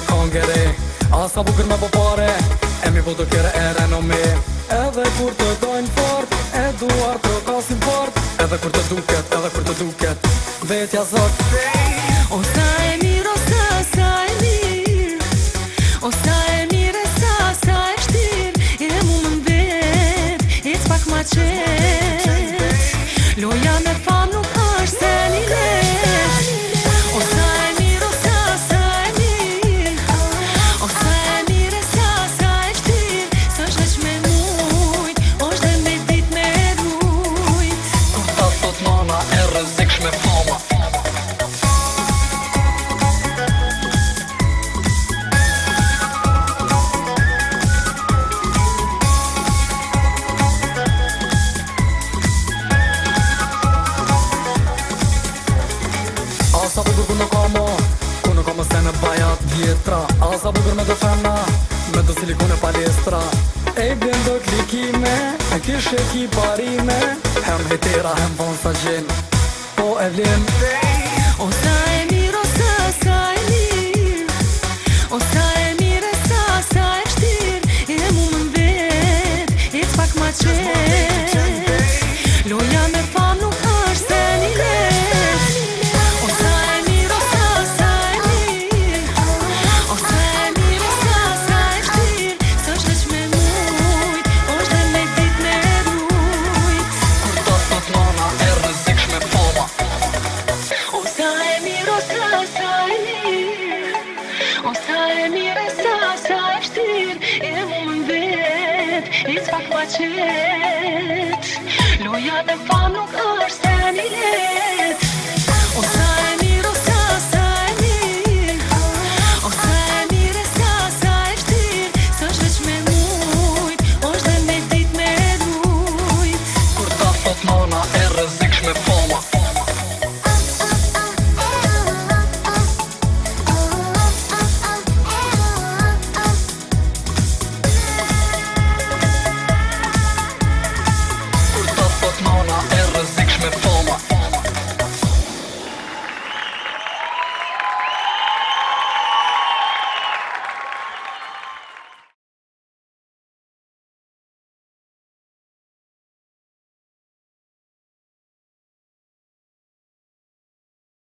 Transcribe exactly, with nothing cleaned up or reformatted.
kongere Asa bukur me po pare E mi po të kere e renome Edhe kur të dojnë fort E duar të kasin fort Edhe kur të duket, edhe kur të duket Vetja zot O sa e mirë, o sa, sa e mirë O sa e mirë, e sa, sa e shtirë E mu më mbet, e c'pak ma qet Loja me fam nuk është se një let O sa e mirë, o sa, sa e mirë O sa e mirë, e sa, sa e shtirë Së është veç me mujt, është dhe me dit me rujt Kur ta thot nana e rëzik shme fama Asa bukur ku nuk ka mo Ku nuk ka më se në bajat vjetra Asa bukur me do femna Me do silikone palestra E i bjen do klikime E kishe ki parime Hem hetera, hem von sa gjen Po e vlen O sa e mirë, o sa, sa e mirë O sa e mirë, e sa, sa e shtirë E mu më mbet, e c'pak ma qet Loja me fam nuk është se një let O sa e mirë, o sa, sa e mirë O sa e mirë, e sa, sa e shtirë Së është veç me mujt, është dhe me dit me rujt Kur ta thot nana e rëzik shme fama O sa e mirë, o sa, sa e mirë O sa e mirë, e sa, sa e shtirë E mu më mbet, e c'pak ma qet Loja me fam nuk është se një let